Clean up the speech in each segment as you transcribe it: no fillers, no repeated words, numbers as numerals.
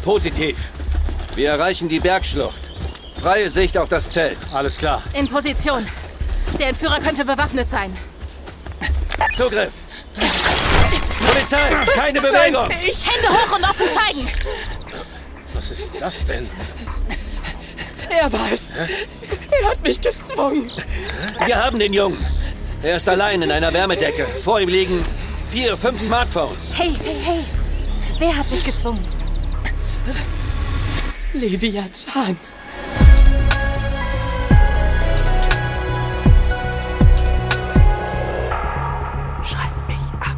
Positiv. Wir erreichen die Bergschlucht. Freie Sicht auf das Zelt. Alles klar. In Position. Der Entführer könnte bewaffnet sein. Zugriff. Polizei, keine Bewegung. Hände hoch und offen zeigen. Was ist das denn? Er war es. Er hat mich gezwungen. Wir haben den Jungen. Er ist allein in einer Wärmedecke. Vor ihm liegen 4, 5 Smartphones. Hey. Wer hat dich gezwungen? Leviathan. Schreib mich ab.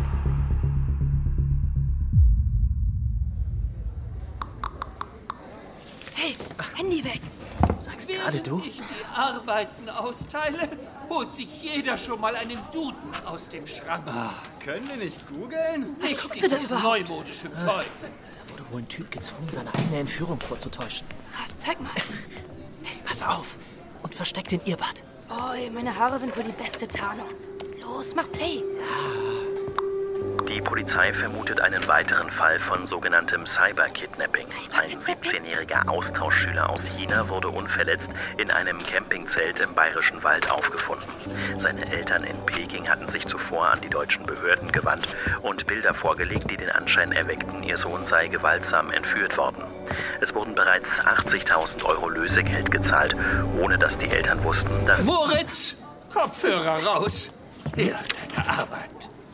Hey, Handy weg. Sagst gerade du? Während ich die Arbeiten austeile, holt sich jeder schon mal einen Duden aus dem Schrank. Können wir nicht googeln? Was guckst du da Dieses überhaupt? neumodische Zeug. Da wurde wohl ein Typ gezwungen, seine eigene Entführung vorzutäuschen. Krass, zeig mal. Hey, pass auf und versteck den Earbud. Boy, meine Haare sind wohl die beste Tarnung. Los, mach Play. Die Polizei vermutet einen weiteren Fall von sogenanntem Cyber-Kidnapping. Ein 17-jähriger Austauschschüler aus China wurde unverletzt in einem Campingzelt im Bayerischen Wald aufgefunden. Seine Eltern in Peking hatten sich zuvor an die deutschen Behörden gewandt und Bilder vorgelegt, die den Anschein erweckten, ihr Sohn sei gewaltsam entführt worden. Es wurden bereits 80.000 Euro Lösegeld gezahlt, ohne dass die Eltern wussten, dass... Moritz, Kopfhörer raus. Ja, deine Arbeit.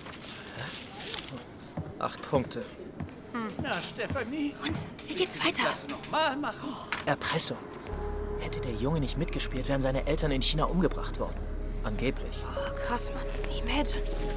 8 Punkte. Na, Stefanie, Und, wie geht's weiter? das nochmal machen. Erpressung. Hätte der Junge nicht mitgespielt, wären seine Eltern in China umgebracht worden. Angeblich. Oh, krass, Mann. Imagine.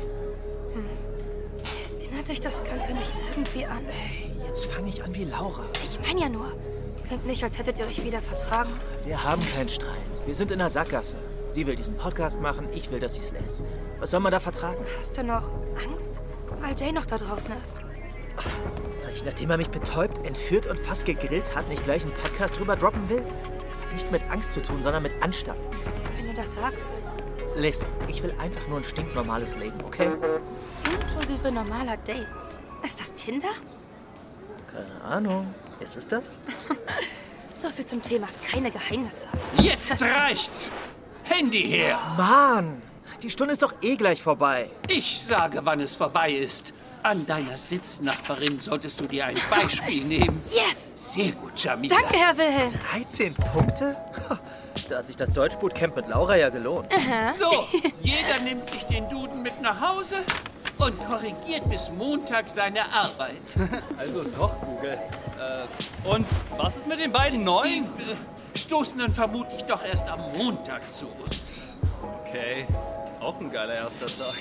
Erinnert dich das Ganze nicht irgendwie an? Hey, jetzt fange ich an wie Laura. Ich meine ja nur. Klingt nicht, als hättet ihr euch wieder vertragen. Wir haben keinen Streit. Wir sind in der Sackgasse. Sie will diesen Podcast machen, ich will, dass sie es lässt. Was soll man da vertragen? Hast du noch Angst? Weil Jay noch da draußen ist. Weil ich, nachdem er mich betäubt, entführt und fast gegrillt hat, nicht gleich einen Podcast drüber droppen will? Das hat nichts mit Angst zu tun, sondern mit Anstand. Wenn du das sagst. Liz, ich will einfach nur ein stinknormales Leben, okay? Inklusive normaler Dates. Ist das Tinder? Keine Ahnung. Ist es das? So viel zum Thema. Keine Geheimnisse. Jetzt reicht's. Handy her. Mann! Die Stunde ist doch eh gleich vorbei. Ich sage, wann es vorbei ist. An deiner Sitznachbarin solltest du dir ein Beispiel nehmen. Yes! Sehr gut, Jamila. Danke, Herr Wilhelm. 13 Punkte? Da hat sich das Deutschbootcamp mit Laura ja gelohnt. So, jeder nimmt sich den Duden mit nach Hause und korrigiert bis Montag seine Arbeit. Also doch, Google. Und was ist mit den beiden Neuen? Die stoßen dann vermutlich doch erst am Montag zu uns. Okay, auch ein geiler erster Tag.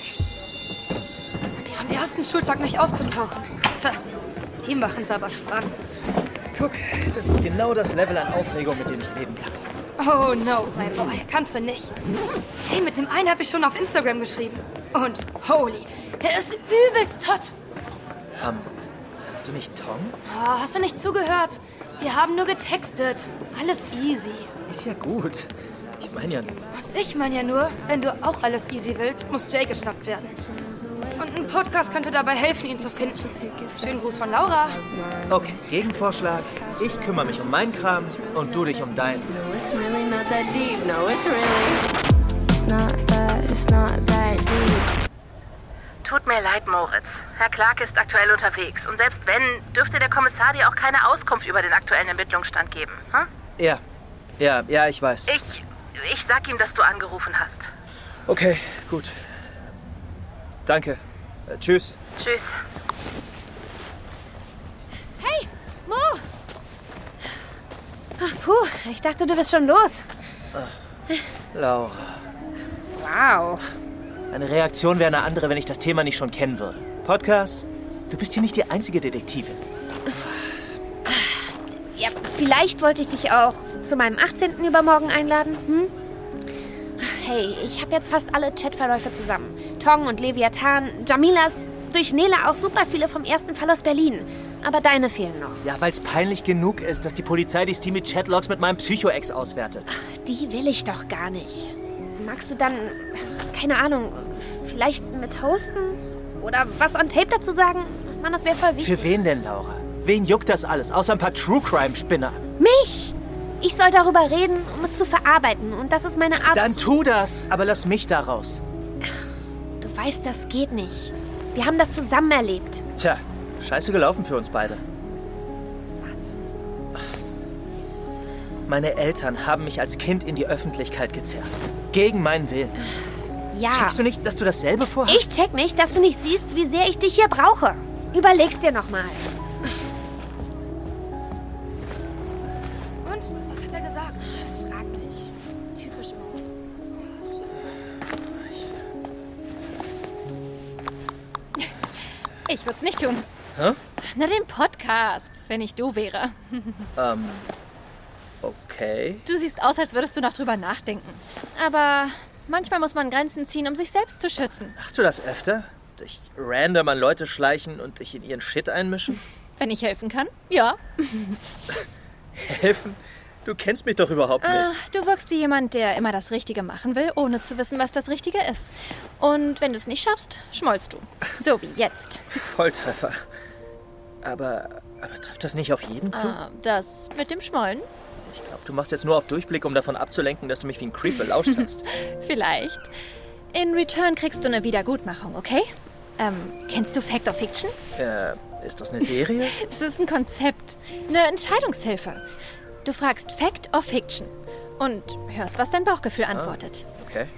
Am ersten Schultag nicht aufzutauchen. Tja, die machen's aber spannend. Guck, das ist genau das Level an Aufregung, mit dem ich leben kann. Oh no, my boy, kannst du nicht. Hey, mit dem einen habe ich schon auf Instagram geschrieben. Und holy, der ist übelst tot. Hast du nicht Tom? Oh, hast du nicht zugehört? Wir haben nur getextet. Alles easy. Ist ja gut. Ich meine ja nur. Und ich meine ja nur, wenn du auch alles easy willst, muss Jay geschnappt werden. Und ein Podcast könnte dabei helfen, ihn zu finden. Schönen Gruß von Laura. Okay, Gegenvorschlag. Ich kümmere mich um meinen Kram und du dich um deinen. It's really not that deep, no, it's really. It's not that deep. Tut mir leid, Moritz. Herr Clark ist aktuell unterwegs. Und selbst wenn, dürfte der Kommissar dir auch keine Auskunft über den aktuellen Ermittlungsstand geben. Hm? Ja, ich weiß. Ich sag ihm, dass du angerufen hast. Okay, gut. Danke. Tschüss. Tschüss. Hey, Mo! Ach, puh, ich dachte, du bist schon los. Laura. Wow. Eine Reaktion wäre eine andere, wenn ich das Thema nicht schon kennen würde. Podcast? Du bist hier nicht die einzige Detektivin. Ja, vielleicht wollte ich dich auch zu meinem 18. übermorgen einladen, hm? Hey, ich habe jetzt fast alle Chatverläufe zusammen. Tong und Leviathan, Jamilas, durch Nele auch super viele vom ersten Fall aus Berlin. Aber deine fehlen noch. Ja, weil es peinlich genug ist, dass die Polizei die Steamy Chatlogs mit meinem Psycho-Ex auswertet. Die will ich doch gar nicht. Magst du dann, keine Ahnung, vielleicht mit hosten? Oder was on Tape dazu sagen? Mann, das wäre voll wichtig. Für wen denn, Laura? Wen juckt das alles, außer ein paar True-Crime-Spinner? Mich! Ich soll darüber reden, um es zu verarbeiten. Und das ist meine Art... Dann tu das, aber lass mich da raus. Du weißt, das geht nicht. Wir haben das zusammen erlebt. Tja, scheiße gelaufen für uns beide. Meine Eltern haben mich als Kind in die Öffentlichkeit gezerrt. Gegen meinen Willen. Ja. Checkst du nicht, dass du dasselbe vorhast? Ich check nicht, dass du nicht siehst, wie sehr ich dich hier brauche. Überleg's dir nochmal. Und? Was hat er gesagt? Frag mich. Typisch Mo. Ich würd's nicht tun. Hä? Na, den Podcast, wenn ich du wäre. Okay. Du siehst aus, als würdest du noch drüber nachdenken. Aber manchmal muss man Grenzen ziehen, um sich selbst zu schützen. Machst du das öfter? Dich random an Leute schleichen und dich in ihren Shit einmischen? Wenn ich helfen kann? Ja. Helfen? Du kennst mich doch überhaupt nicht. Du wirkst wie jemand, der immer das Richtige machen will, ohne zu wissen, was das Richtige ist. Und wenn du es nicht schaffst, schmollst du. So wie jetzt. Volltreffer. Aber trifft das nicht auf jeden zu? Das mit dem Schmollen? Ich glaube, du machst jetzt nur auf Durchblick, um davon abzulenken, dass du mich wie ein Creep belauscht hast. Vielleicht. In Return kriegst du eine Wiedergutmachung, okay? Kennst du Fact or Fiction? Ist das eine Serie? Es ist ein Konzept. Eine Entscheidungshilfe. Du fragst Fact or Fiction und hörst, was dein Bauchgefühl antwortet. Okay.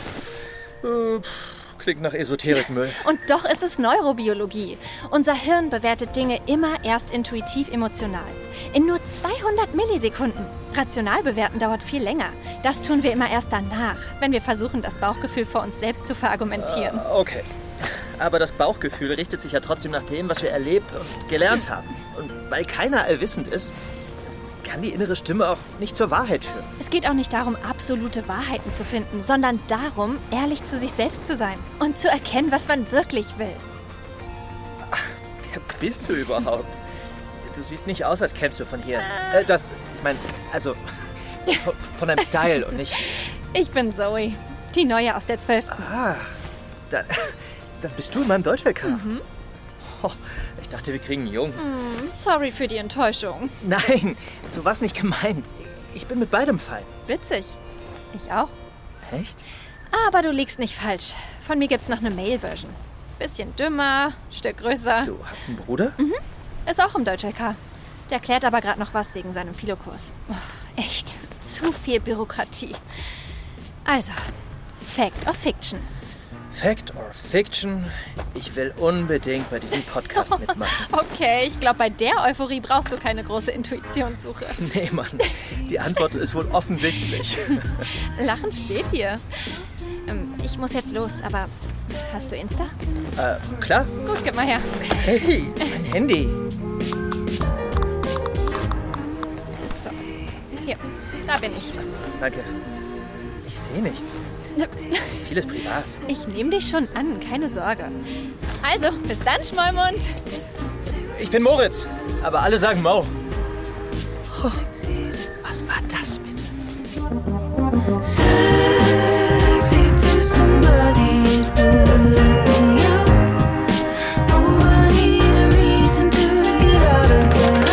Klingt nach Esoterikmüll. Und doch ist es Neurobiologie. Unser Hirn bewertet Dinge immer erst intuitiv emotional. In nur 200 Millisekunden. Rational bewerten dauert viel länger. Das tun wir immer erst danach, wenn wir versuchen, das Bauchgefühl vor uns selbst zu verargumentieren. Okay. Aber das Bauchgefühl richtet sich ja trotzdem nach dem, was wir erlebt und gelernt haben. Und weil keiner allwissend ist, kann die innere Stimme auch nicht zur Wahrheit führen. Es geht auch nicht darum, absolute Wahrheiten zu finden, sondern darum, ehrlich zu sich selbst zu sein und zu erkennen, was man wirklich will. Ach, wer bist du überhaupt? Du siehst nicht aus, als kämst du von hier. Ich meine, also von deinem Style und nicht... Ich bin Zoe, die Neue aus der 12. Ah, dann bist du in meinem Deutsch-LK. Mhm. Oh, ich dachte, wir kriegen einen Jungen. Sorry für die Enttäuschung. Nein, so war's nicht gemeint. Ich bin mit beidem fein. Witzig. Ich auch. Echt? Aber du liegst nicht falsch. Von mir gibt's noch eine Male-Version. Bisschen dümmer, Stück größer. Du hast einen Bruder? Mhm. Ist auch im Deutsch-LK. Der klärt aber gerade noch was wegen seinem Philokurs. Oh, echt, zu viel Bürokratie. Also, Fact or Fiction? Fact or Fiction? Ich will unbedingt bei diesem Podcast mitmachen. Okay, ich glaube, bei der Euphorie brauchst du keine große Intuitionssuche. Nee, Mann. Die Antwort ist wohl offensichtlich. Lachen steht dir. Ich muss jetzt los, aber hast du Insta? Klar. Gut, gib mal her. Hey, mein Handy. So, hier, da bin ich. Danke. Ich sehe nichts. Vieles privat. Ich nehme dich schon an, keine Sorge. Also, bis dann, Schmollmund. Ich bin Moritz, aber alle sagen Mo. Oh, was war das bitte? Sexy to somebody, it wouldn't be you. Oh, I need a reason to get out of bed.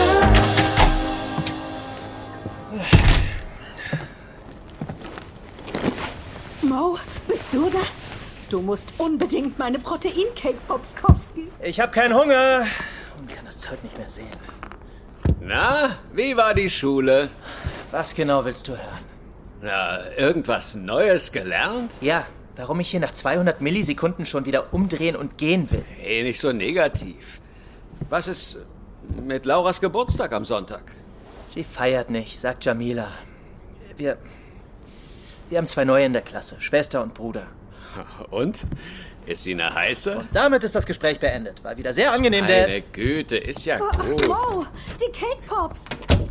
Mo, bist du das? Du musst unbedingt meine Protein-Cake-Pops kosten. Ich habe keinen Hunger und kann das Zeug nicht mehr sehen. Na, wie war die Schule? Was genau willst du hören? Na, irgendwas Neues gelernt? Ja, warum ich hier nach 200 Millisekunden schon wieder umdrehen und gehen will. Hey, nicht so negativ. Was ist mit Lauras Geburtstag am Sonntag? Sie feiert nicht, sagt Jamila. Wir haben 2 Neue in der Klasse, Schwester und Bruder. Und? Ist sie eine heiße? Und damit ist das Gespräch beendet. War wieder sehr angenehm, Dad. Meine Güte, ist ja gut. Mo, die Cake Pops.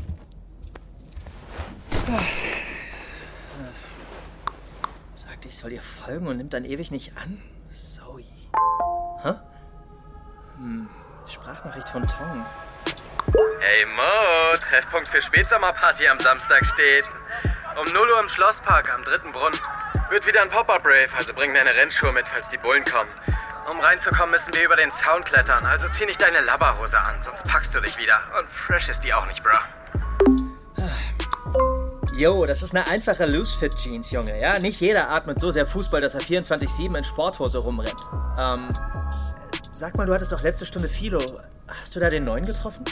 Sagt, ich soll ihr folgen und nimmt dann ewig nicht an? Zoe. Hä? Sprachnachricht von Tong. Hey Mo, Treffpunkt für Spätsommerparty am Samstag steht. Um 0 Uhr im Schlosspark am 3. Brunnen. Wird wieder ein Pop-Up-Rave, also bring deine Rennschuhe mit, falls die Bullen kommen. Um reinzukommen, müssen wir über den Zaun klettern. Also zieh nicht deine Labberhose an, sonst packst du dich wieder. Und fresh ist die auch nicht, bro. Jo, das ist eine einfache Loose-Fit-Jeans, Junge. Ja, nicht jeder atmet so sehr Fußball, dass er 24/7 in Sporthose rumrennt. Sag mal, du hattest doch letzte Stunde Philo. Hast du da den neuen getroffen?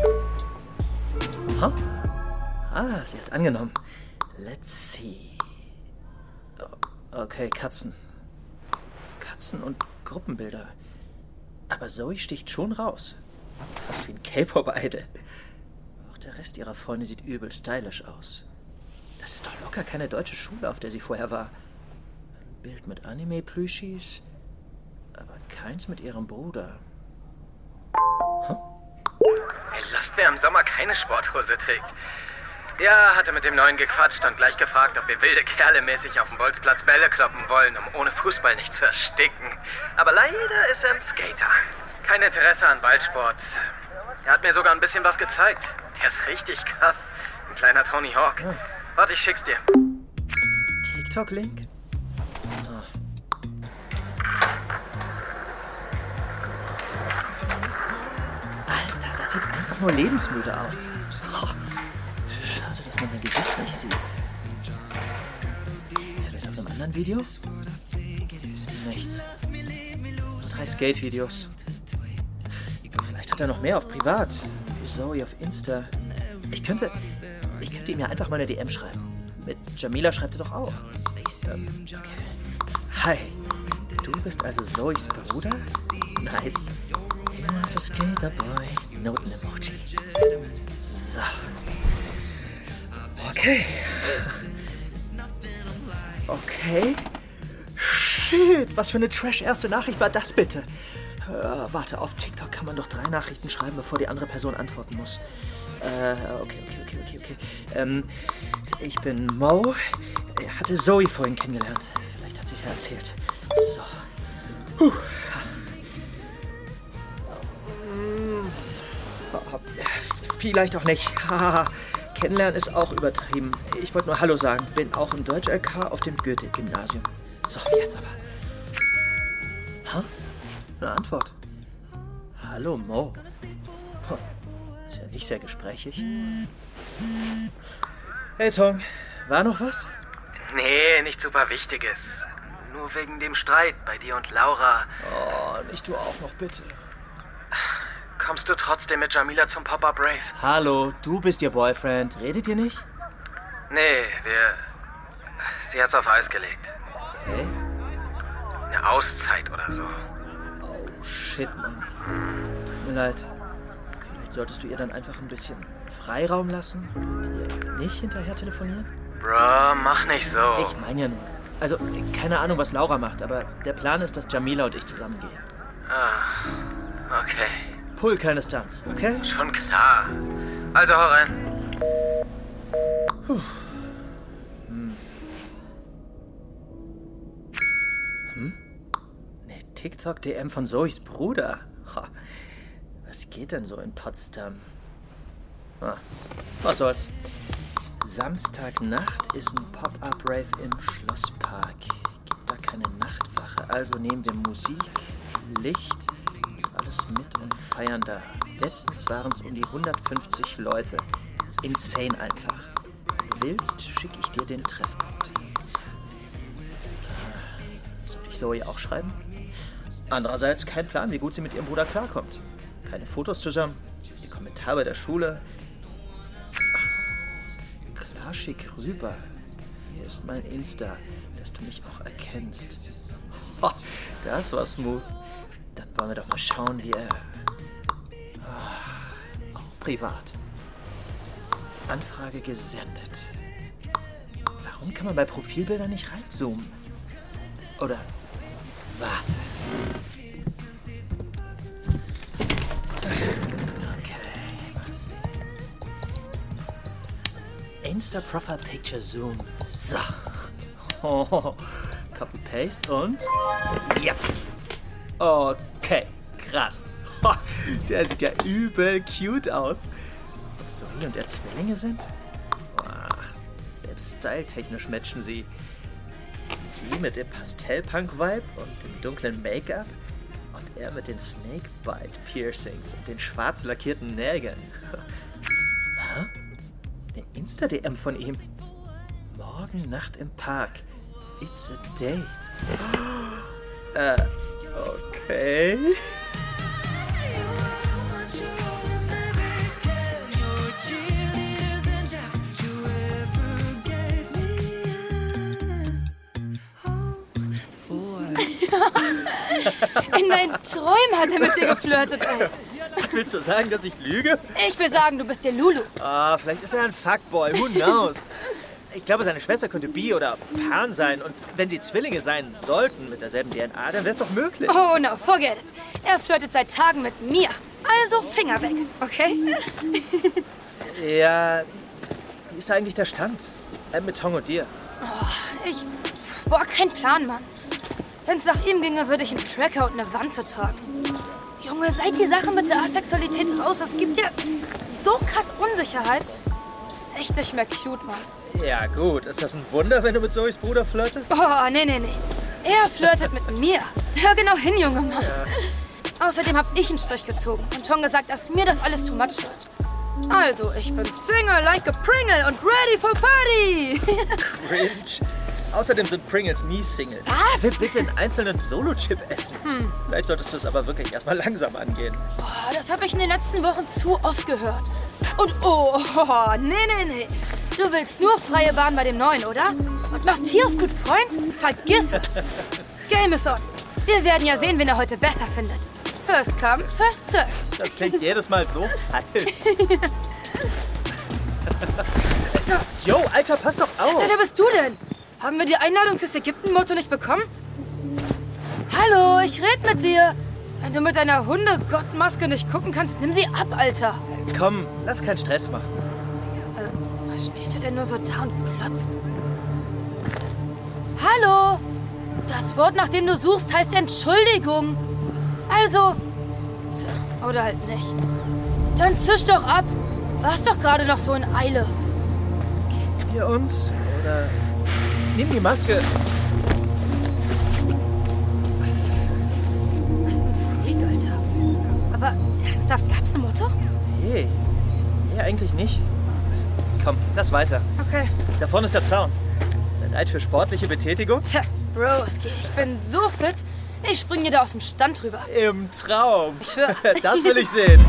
Huh? Ah, sie hat angenommen. Let's see. Okay, Katzen. Katzen und Gruppenbilder. Aber Zoe sticht schon raus. Fast wie ein K-Pop-Idol. Auch der Rest ihrer Freunde sieht übel stylisch aus. Das ist doch locker keine deutsche Schule, auf der sie vorher war. Ein Bild mit Anime-Plüschis, aber keins mit ihrem Bruder. Huh? Ey, Lost, wer im Sommer keine Sporthose trägt. Ja, hatte mit dem Neuen gequatscht und gleich gefragt, ob wir wilde Kerle mäßig auf dem Bolzplatz Bälle kloppen wollen, um ohne Fußball nicht zu ersticken. Aber leider ist er ein Skater. Kein Interesse an Ballsport. Er hat mir sogar ein bisschen was gezeigt. Der ist richtig krass. Ein kleiner Tony Hawk. Ja. Warte, ich schick's dir. TikTok-Link? Ah. Alter, das sieht einfach nur lebensmüde aus. Oh, schade, dass man sein Gesicht nicht sieht. Vielleicht auf einem anderen Video? Nichts. Nur 3 Skate-Videos. Vielleicht hat er noch mehr auf Privat. Wie Zoe auf Insta. Ich könnte ihm ja einfach mal eine DM schreiben. Mit Jamila schreibt er doch auch. Okay. Hi. Du bist also Zoes Bruder? Nice. He was a skater boy. Noten-Emoji. So. Okay. Okay. Shit, was für eine Trash-erste Nachricht war das bitte? Warte, auf TikTok kann man doch 3 Nachrichten schreiben, bevor die andere Person antworten muss. Okay. Ich bin Mo. Er hatte Zoe vorhin kennengelernt. Vielleicht hat sie es ja erzählt. So. Vielleicht auch nicht. Kennenlernen ist auch übertrieben. Ich wollte nur Hallo sagen. Bin auch im Deutsch-LK auf dem Goethe-Gymnasium. So, jetzt aber. Eine Antwort. Hallo, Mo. Ist ja nicht sehr gesprächig. Hey, Tong. War noch was? Nee, nicht super Wichtiges. Nur wegen dem Streit bei dir und Laura. Oh, nicht du auch noch, bitte. Kommst du trotzdem mit Jamila zum Pop-Up Rave? Hallo, du bist ihr Boyfriend. Redet ihr nicht? Nee, sie hat's auf Eis gelegt. Okay. Eine Auszeit oder so. Oh, shit, Mann. Tut mir leid. Vielleicht solltest du ihr dann einfach ein bisschen Freiraum lassen und ihr nicht hinterher telefonieren? Bro, mach nicht so. Ich meine ja nur. Also, keine Ahnung, was Laura macht, aber der Plan ist, dass Jamila und ich zusammengehen. Ah, okay. Pull keine Stunts, okay? Schon klar. Also, hau rein. Ne, TikTok-DM von Zoes Bruder. Was geht denn so in Potsdam? Was soll's. Samstagnacht ist ein Pop-Up-Rave im Schlosspark. Gibt da keine Nachtwache, also nehmen wir Musik, Licht, alles mit und feiern da. Letztens waren es um die 150 Leute. Insane einfach. Wenn du willst, schicke ich dir den Treffpunkt. Sollte ich Zoe auch schreiben? Andererseits kein Plan, wie gut sie mit ihrem Bruder klarkommt. Keine Fotos zusammen, ihr Kommentar bei der Schule. Klar, schick rüber. Hier ist mein Insta, dass du mich auch erkennst. Das war smooth. Dann wollen wir doch mal schauen, wie er... auch privat. Anfrage gesendet. Warum kann man bei Profilbildern nicht reinzoomen? Oder... warte. Insta Profile Picture Zoom. So. Copy-Paste und... Yep. Okay, krass. Der sieht ja übel cute aus. Ob Zoe und er Zwillinge sind? Selbst styletechnisch matchen sie. Sie mit dem Pastell-Punk-Vibe und dem dunklen Make-up. Und er mit den Snakebite-Piercings und den schwarz lackierten Nägeln. Hä? Eine Insta-DM von ihm. Morgen Nacht im Park. It's a date. Okay. In deinen Träumen hat er mit dir geflirtet, ey. Willst du sagen, dass ich lüge? Ich will sagen, du bist der Lulu. Ah, vielleicht ist er ein Fuckboy. Who knows? Ich glaube, seine Schwester könnte bi oder pan sein. Und wenn sie Zwillinge sein sollten mit derselben DNA, dann wäre es doch möglich. Oh no, forget it. Er flirtet seit Tagen mit mir. Also Finger weg, okay? Ja, wie ist da eigentlich der Stand? Mit Tong und dir. Boah, kein Plan, Mann. Wenn's nach ihm ginge, würde ich einen Tracker und eine Wanze tragen. Junge, seit die Sache mit der Asexualität raus ist, gibt dir so krass Unsicherheit. Ist echt nicht mehr cute, Mann. Ja gut, ist das ein Wunder, wenn du mit Zoes Bruder flirtest? Oh, nee. Er flirtet mit mir. Hör genau hin, Junge Mann. Ja. Außerdem habe ich einen Strich gezogen und Tong gesagt, dass mir das alles too much wird. Also, ich bin Single like a Pringle und ready for Party. Cringe. Außerdem sind Pringles nie Single. Was? Will bitte einen einzelnen Solo-Chip essen. Vielleicht solltest du es aber wirklich erstmal langsam angehen. Boah, das habe ich in den letzten Wochen zu oft gehört. Und nee. Du willst nur freie Bahn bei dem Neuen, oder? Und machst hier auf gut Freund? Vergiss es. Game is on. Wir werden ja sehen, wen er heute besser findet. First come, first served. Das klingt jedes Mal so falsch. Yo, Alter, pass doch auf. Alter, wer bist du denn? Haben wir die Einladung fürs Ägypten-Motto nicht bekommen? Hallo, ich red mit dir. Wenn du mit deiner Hundegottmaske nicht gucken kannst, nimm sie ab, Alter. Komm, lass keinen Stress machen. Was steht er denn nur so da und glotzt? Hallo? Das Wort, nach dem du suchst, heißt Entschuldigung. Also... Oder halt nicht. Dann zisch doch ab. Warst doch gerade noch so in Eile. Kennen wir uns? Oder... Nimm die Maske. Was ist ein Freak, Alter. Aber ernsthaft, gab's ein Motto? Nee, eigentlich nicht. Komm, lass weiter. Okay. Da vorne ist der Zaun. Bereit für sportliche Betätigung? Tja, Broski, ich bin so fit. Ich spring dir da aus dem Stand rüber. Im Traum. Ich schwör. Das will ich sehen.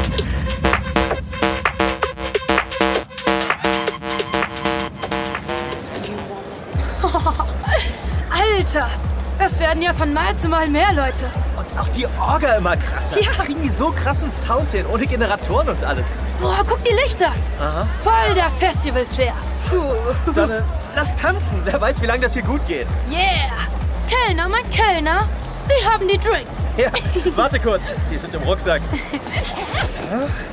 Alter, das werden ja von Mal zu Mal mehr Leute. Und auch die Orga immer krasser. Ja. Kriegen die so krassen Sound hin, ohne Generatoren und alles. Boah, guck die Lichter. Aha. Voll der Festival-Flair. Puh. Donne, lass tanzen. Wer weiß, wie lange das hier gut geht. Yeah. Kellner, mein Kellner. Sie haben die Drinks. Ja, warte kurz. Die sind im Rucksack. So.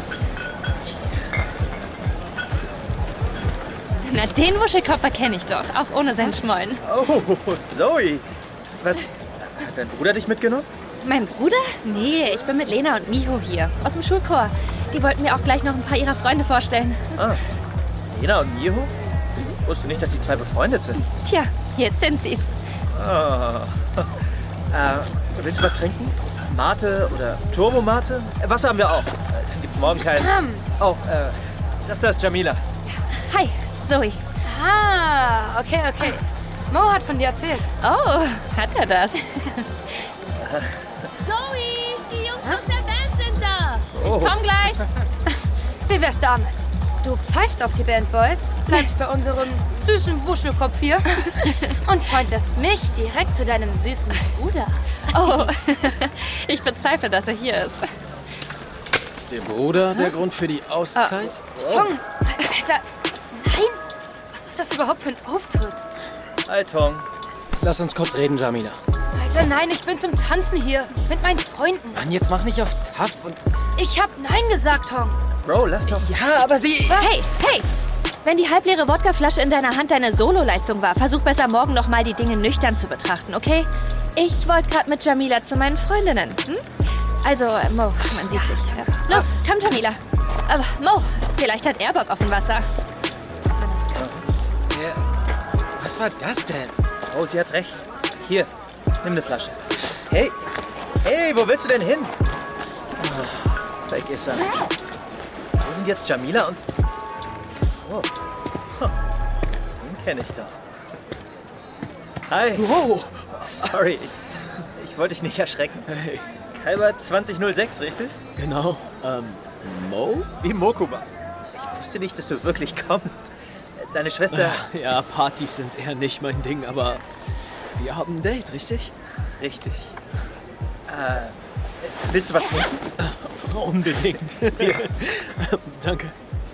Na, den Wuschelkopfer kenne ich doch, auch ohne sein Schmollen. Oh, Zoe. Was? Hat dein Bruder dich mitgenommen? Mein Bruder? Nee, ich bin mit Lena und Miho hier, aus dem Schulchor. Die wollten mir auch gleich noch ein paar ihrer Freunde vorstellen. Ah, Lena und Miho? Ich wusste nicht, dass die zwei befreundet sind. Tja, jetzt sind sie's. Ah. Willst du was trinken? Mate oder Turbomate? Wasser haben wir auch. Dann gibt's morgen keinen... Oh, das da ist Jamila. Hi, Zoe. Ah, okay. Mo hat von dir erzählt. Oh, hat er das? Zoe, die Jungs aus der Band sind da. Oh. Ich komm gleich. Wie wär's damit? Du pfeifst auf die Band, Boys, bleibst bei unserem süßen Wuschelkopf hier und pointest mich direkt zu deinem süßen Bruder. Oh, ich bezweifle, dass er hier ist. Ist der Bruder der Grund für die Auszeit? Tong, Alter, nein. Was ist das überhaupt für ein Auftritt? Hi, Tong. Lass uns kurz reden, Jamila. Alter, nein, ich bin zum Tanzen hier. Mit meinen Freunden. Mann, jetzt mach nicht auf tough und... Ich hab Nein gesagt, Tong. Bro, lass doch... Ja, aber sie... Was? Hey! Wenn die halbleere Wodkaflasche in deiner Hand deine Sololeistung war, versuch besser morgen noch mal die Dinge nüchtern zu betrachten, okay? Ich wollte gerade mit Jamila zu meinen Freundinnen. Also, Mo, man sieht sich. Los, komm, Jamila. Aber Mo, vielleicht hat er Bock auf ein Wasser. Was war das denn? Oh, sie hat recht. Hier, nimm eine Flasche. Hey, Hey, wo willst du denn hin? Weg ist er. Wo sind jetzt Jamila und... Oh. Den kenne ich doch. Hi. Wow. Sorry, ich wollte dich nicht erschrecken. Hey. Kaiba 2006, richtig? Genau. Mo? Wie Mokuba. Ich wusste nicht, dass du wirklich kommst. Deine Schwester... Ja, Partys sind eher nicht mein Ding, aber wir haben ein Date, richtig? Richtig. Willst du was trinken? Unbedingt. Hier. Danke.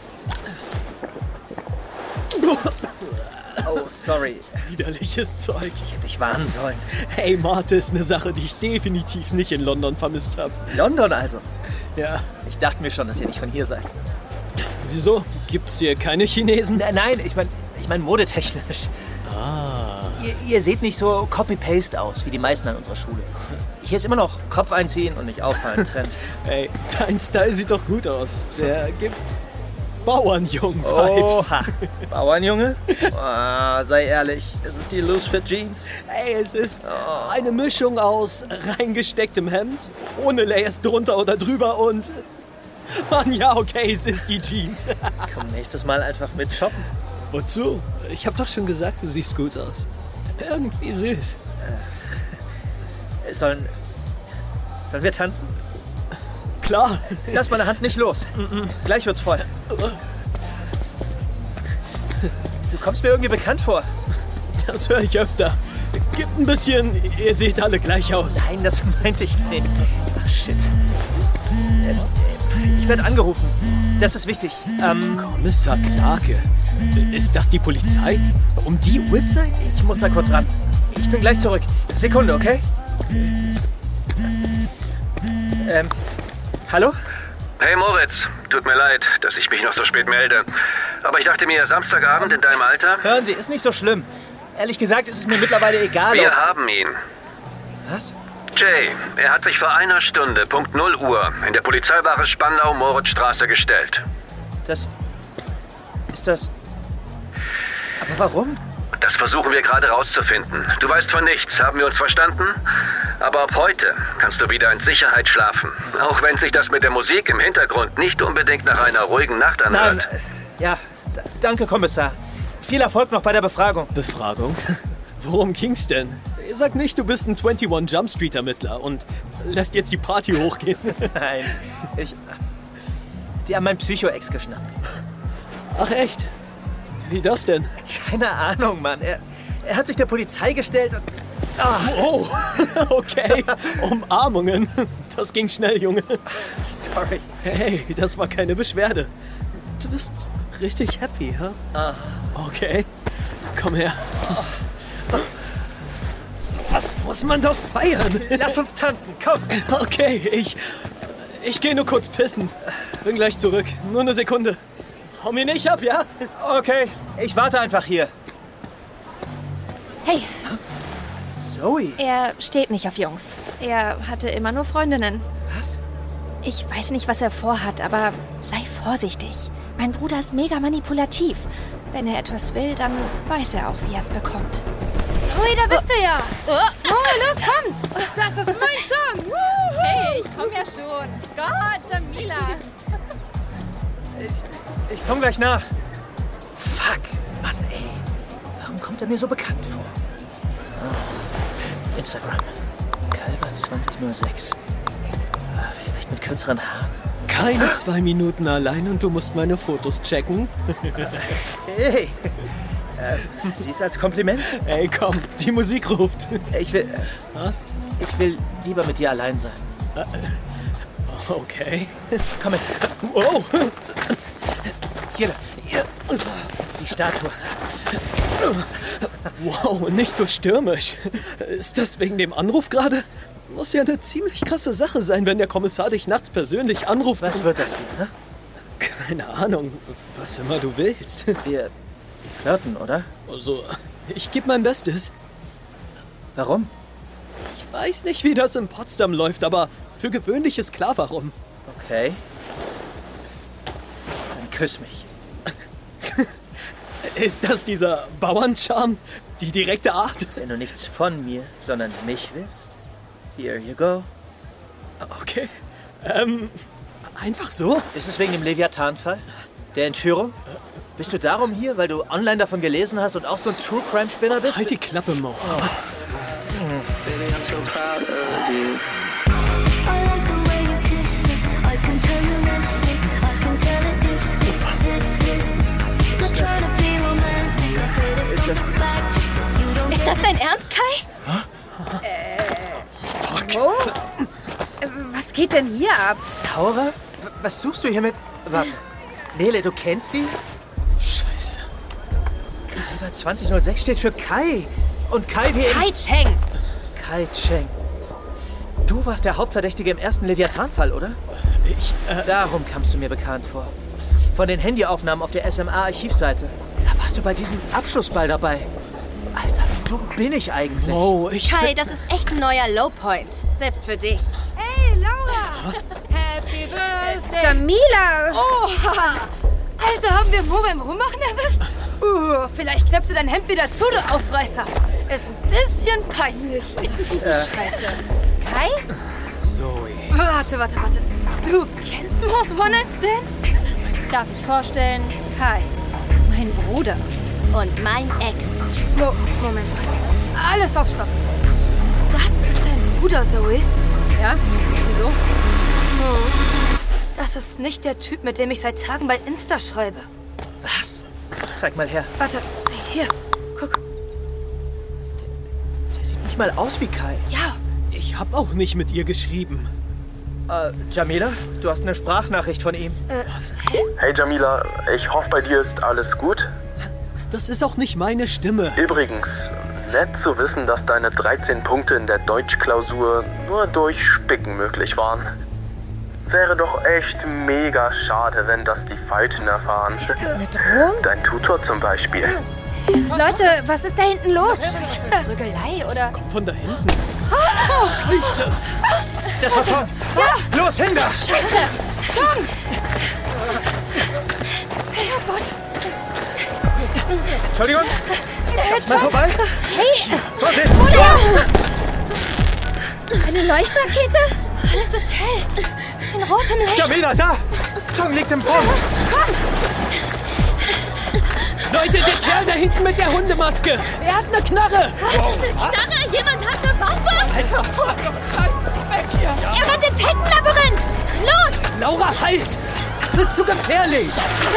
Oh, sorry. Widerliches Zeug. Ich hätte dich warnen sollen. Hey, Mate ist eine Sache, die ich definitiv nicht in London vermisst habe. London also? Ja. Ich dachte mir schon, dass ihr nicht von hier seid. Wieso? Gibt's hier keine Chinesen? Nein, ich mein modetechnisch. Ah. Ihr seht nicht so Copy-Paste aus, wie die meisten an unserer Schule. Hier ist immer noch Kopf einziehen und nicht auffallen Trend. Ey, dein Style sieht doch gut aus. Der gibt Bauernjungen-Vibes. Oha. Bauernjunge? Sei ehrlich, es ist die Loose Fit Jeans. Ey, es ist eine Mischung aus reingestecktem Hemd, ohne Layers drunter oder drüber und... Mann, ja, okay, es ist die Jeans. Komm nächstes Mal einfach mit shoppen. Wozu? Ich hab doch schon gesagt, du siehst gut aus. Irgendwie süß. Sollen wir tanzen? Klar. Lass meine Hand nicht los. Gleich wird's voll. Du kommst mir irgendwie bekannt vor. Das höre ich öfter. Gibt ein bisschen, ihr seht alle gleich aus. Nein, das meinte ich nicht. Ach, shit. Ich werde angerufen. Das ist wichtig. Kommissar Clarke. Ist das die Polizei? Um die Uhrzeit? Ich muss da kurz ran. Ich bin gleich zurück. Sekunde, okay? Hallo? Hey Moritz, tut mir leid, dass ich mich noch so spät melde. Aber ich dachte mir, Samstagabend in deinem Alter... Hören Sie, ist nicht so schlimm. Ehrlich gesagt ist es mir mittlerweile egal. Wir haben ihn. Was? Jay, er hat sich vor einer Stunde, Punkt 0 Uhr, in der Polizeiwache Spandau-Moritzstraße gestellt. Das... Ist das... Aber warum? Das versuchen wir gerade rauszufinden. Du weißt von nichts, haben wir uns verstanden? Aber ab heute kannst du wieder in Sicherheit schlafen. Auch wenn sich das mit der Musik im Hintergrund nicht unbedingt nach einer ruhigen Nacht anhört. Nein, ja, danke, Kommissar. Viel Erfolg noch bei der Befragung. Befragung? Worum ging's denn? Sag nicht, du bist ein 21 Jump Street Ermittler und lässt jetzt die Party hochgehen. Nein, die haben meinen Psycho-Ex geschnappt. Ach echt? Wie das denn? Keine Ahnung, Mann. Er hat sich der Polizei gestellt und... Oh, okay. Umarmungen. Das ging schnell, Junge. Sorry. Hey, das war keine Beschwerde. Du bist richtig happy, hä? Ah. Okay. Komm her. Was muss man doch feiern? Lass uns tanzen, komm. Okay, ich gehe nur kurz pissen. Bin gleich zurück. Nur eine Sekunde. Hau mir nicht ab, ja? Okay, ich warte einfach hier. Hey. Zoe. Er steht nicht auf Jungs. Er hatte immer nur Freundinnen. Was? Ich weiß nicht, was er vorhat, aber sei vorsichtig. Mein Bruder ist mega manipulativ. Wenn er etwas will, dann weiß er auch, wie er es bekommt. Zoe, da bist du ja. Oh, los, kommt. Das ist mein Song. Hey, ich komm ja schon. Gott, Jamila. Ich komm gleich nach. Fuck, Mann, ey. Warum kommt er mir so bekannt vor? Oh. Instagram. Kaiba 2006. Vielleicht mit kürzeren Haaren. Keine 2 Minuten allein und du musst meine Fotos checken. Hey. Siehst als Kompliment? Ey, komm, die Musik ruft. Ich will lieber mit dir allein sein. Okay. Komm mit. Oh. Hier. Die Statue. Wow, nicht so stürmisch. Ist das wegen dem Anruf gerade? Muss ja eine ziemlich krasse Sache sein, wenn der Kommissar dich nachts persönlich anruft. Was wird das, ne? Keine Ahnung, was immer du willst. Wir flirten, oder? Also, ich gebe mein Bestes. Warum? Ich weiß nicht, wie das in Potsdam läuft, aber für gewöhnlich ist klar, warum. Okay. Dann küss mich. Ist das dieser Bauerncharme? Die direkte Art? Wenn du nichts von mir, sondern mich willst, here you go. Okay. Einfach so? Ist es wegen dem Leviathan-Fall? Der Entführung? Bist du darum hier, weil du online davon gelesen hast und auch so ein True-Crime-Spinner bist? Halt die Klappe, Mo. Ist das dein Ernst, Kai? Fuck. Oh. Was geht denn hier ab? Laura? Was suchst du hier mit... Warte. Nele, du kennst die? Scheiße. Kaliber 2006 steht für Kai. Und Kai wie... Kai Cheng. Kai Cheng. Du warst der Hauptverdächtige im ersten Leviathan-Fall, oder? Darum kamst du mir bekannt vor. Von den Handyaufnahmen auf der SMA-Archivseite. Da warst du bei diesem Abschlussball dabei. Alter, wie dumm bin ich eigentlich? Oh, Kai, das ist echt ein neuer Lowpoint. Selbst für dich. Hey, Laura! Happy Birthday! Jamila! Oh, haha. Alter, haben wir Mo beim Rummachen erwischt? Vielleicht klappst du dein Hemd wieder zu, du Aufreißer. Ist ein bisschen peinlich. Scheiße. Kai? Zoe. Warte. Du kennst Mo's One-Night-Stand? Darf ich vorstellen, Kai, mein Bruder. Und mein Ex. Moment. Alles auf Stopp. Das ist dein Bruder, Zoe? Ja? Wieso? Das ist nicht der Typ, mit dem ich seit Tagen bei Insta schreibe. Was? Zeig mal her. Warte, hier, guck. Der sieht nicht mal aus wie Kai. Ja. Ich hab auch nicht mit ihr geschrieben. Jamila, du hast eine Sprachnachricht von ihm. Hey Jamila, ich hoffe, bei dir ist alles gut. Das ist auch nicht meine Stimme. Übrigens, nett zu wissen, dass deine 13 Punkte in der Deutschklausur nur durch Spicken möglich waren. Wäre doch echt mega schade, wenn das die Falschen erfahren. Ist das eine Drohung? Dein Tutor zum Beispiel. Leute, was ist da hinten los? Was ist das? Prügelei, oder? Kommt von da hinten. Oh. Scheiße! Das war Tom! Ja. Los, hin da! Scheiße! Tom! Oh Gott! Entschuldigung? Mal vorbei? Hey! Vorsicht! Eine Leuchtrakete? Alles ist hell. Ein rotem Licht. Jamila, da! Tom liegt im Brunnen. Komm! Leute, der Kerl da hinten mit der Hundemaske! Er hat eine Knarre! Was? Eine Knarre? Jemand hat eine Waffe? Alter! Weg hier! Er rennt ins Heckenlabyrinth! Los! Laura, halt! Das ist zu gefährlich!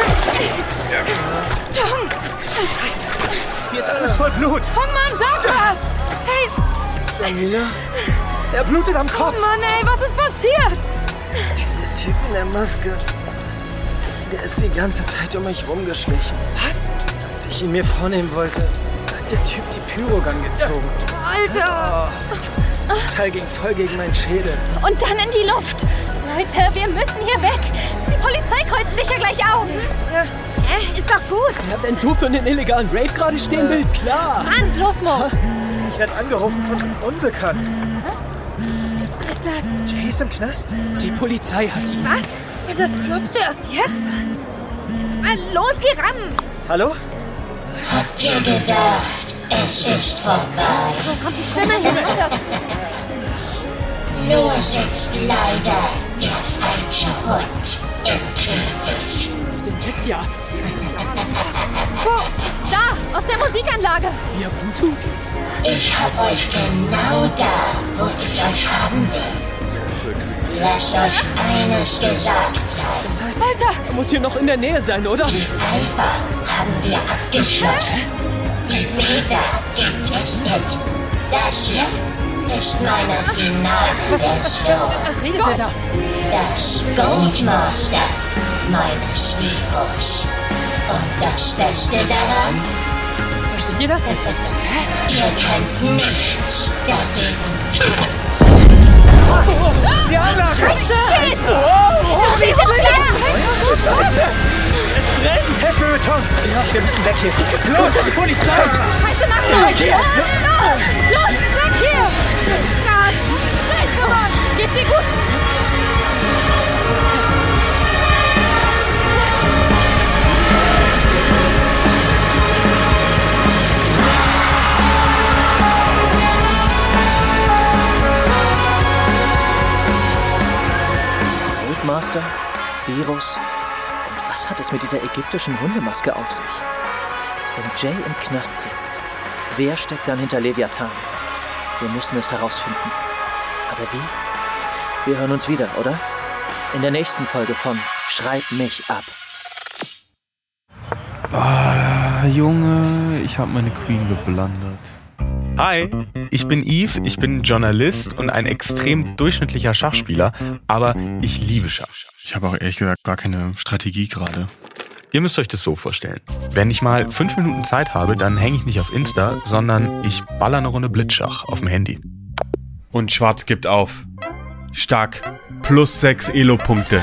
Tom! Scheiße! Hier ist alles voll Blut! Hongman, sag was! Hey! Jamila? Er blutet am Kopf! Oh Mann, ey, was ist passiert? Der Typ in der Maske, der ist die ganze Zeit um mich rumgeschlichen. Was? Als ich ihn mir vornehmen wollte, hat der Typ die Pyrogun gezogen. Alter! Das Teil ging voll gegen meinen Schädel. Und dann in die Luft! Leute, wir müssen hier weg! Die Polizei kreuzt sich ja gleich auf! Ist doch gut! Ja, wenn du für einen illegalen Rave gerade stehen willst, klar! Hans, los, Mo! Ich werde angerufen von Unbekannt. Was ist das? Jay ist im Knast. Die Polizei hat ihn. Was? Das droppst du erst jetzt? Los, geh ran! Hallo? Habt ihr gedacht, es ist vorbei? Wo kommt die Stimme her? Nur sitzt leider der falsche Hund im Käfig. Was geht denn jetzt ja? Da, aus der Musikanlage. Via Bluetooth? Ich hab euch genau da, wo ich euch haben will. Lasst euch eines gesagt sein. Das heißt, Alter, er muss hier noch in der Nähe sein, oder? Die Alpha haben wir abgeschlossen. Die Beta getestet. Das hier ist meine Finalversion. Was redet er da? Das Goldmaster meines Virus. Und das Beste daran? Versteht ihr das? Ihr könnt nichts dagegen tun. Die Anlage! Scheiße! Oh, wie Scheiße! Scheiße! Es brennt! Helft mir mit Tom! Ja, wir müssen weg hier. Los, die Polizei! Scheiße, mach weg hier! Los, weg hier! Gott, Scheiße, Mann! Geht's dir gut? Master, Virus. Und was hat es mit dieser ägyptischen Hundemaske auf sich? Wenn Jay im Knast sitzt, wer steckt dann hinter Leviathan? Wir müssen es herausfinden. Aber wie? Wir hören uns wieder, oder? In der nächsten Folge von Schreib mich ab. Junge, ich habe meine Queen geblendet. Hi, ich bin Yves, ich bin Journalist und ein extrem durchschnittlicher Schachspieler, aber ich liebe Schach. Ich habe auch ehrlich gesagt gar keine Strategie gerade. Ihr müsst euch das so vorstellen. Wenn ich mal 5 Minuten Zeit habe, dann hänge ich nicht auf Insta, sondern ich baller eine Runde Blitzschach auf dem Handy. Und Schwarz gibt auf. Stark. +6 Elo-Punkte.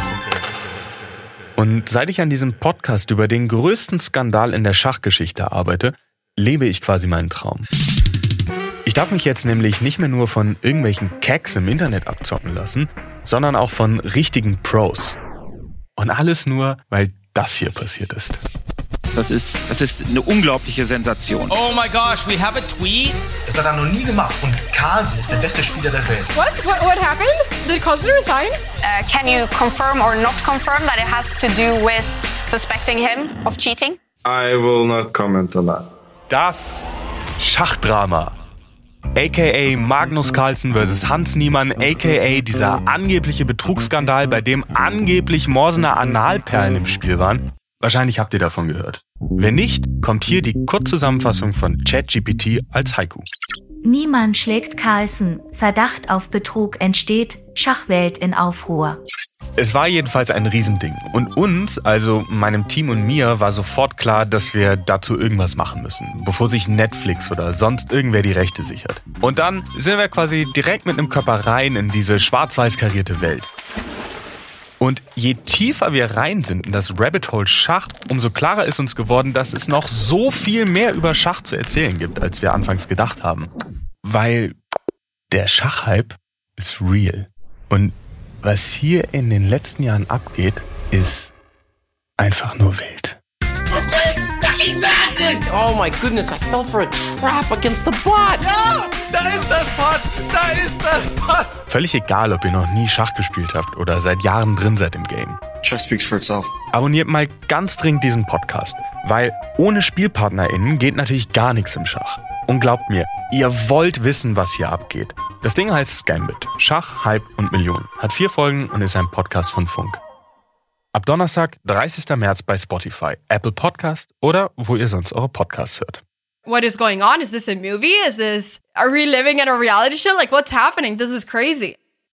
Und seit ich an diesem Podcast über den größten Skandal in der Schachgeschichte arbeite, lebe ich quasi meinen Traum. Ich darf mich jetzt nämlich nicht mehr nur von irgendwelchen Cacks im Internet abzocken lassen, sondern auch von richtigen Pros. Und alles nur, weil das hier passiert ist. Das ist eine unglaubliche Sensation. Oh my gosh, we have a tweet? Das hat er noch nie gemacht und Carlsen ist der beste Spieler der Welt. What happened? Did Carlsen resign? Can you confirm or not confirm that it has to do with suspecting him of cheating? I will not comment on that. Das Schachdrama. A.k.a. Magnus Carlsen vs. Hans Niemann, a.k.a. dieser angebliche Betrugsskandal, bei dem angeblich Morsener Analperlen im Spiel waren. Wahrscheinlich habt ihr davon gehört. Wenn nicht, kommt hier die Kurzzusammenfassung von ChatGPT als Haiku. Niemann schlägt Carlsen. Verdacht auf Betrug entsteht. Schachwelt in Aufruhr. Es war jedenfalls ein Riesending. Und uns, also meinem Team und mir, war sofort klar, dass wir dazu irgendwas machen müssen, bevor sich Netflix oder sonst irgendwer die Rechte sichert. Und dann sind wir quasi direkt mit einem Körper rein in diese schwarz-weiß karierte Welt. Und je tiefer wir rein sind in das Rabbit Hole Schach, umso klarer ist uns geworden, dass es noch so viel mehr über Schach zu erzählen gibt, als wir anfangs gedacht haben. Weil der Schachhype ist real. Und was hier in den letzten Jahren abgeht, ist einfach nur wild. Oh my goodness, I fell for a trap against the bot. Ja, da ist das Bot, da ist das Bot. Völlig egal, ob ihr noch nie Schach gespielt habt oder seit Jahren drin seid im Game. Chess speaks for itself. Abonniert mal ganz dringend diesen Podcast, weil ohne SpielpartnerInnen geht natürlich gar nichts im Schach. Und glaubt mir, ihr wollt wissen, was hier abgeht. Das Ding heißt Gambit. Schach, Hype und Millionen. Hat 4 Folgen und ist ein Podcast von Funk. Ab Donnerstag, 30. März bei Spotify, Apple Podcast oder wo ihr sonst eure Podcasts hört. What is going on? Is this a movie? Are we living in a reality show? Like, what's happening? This is crazy.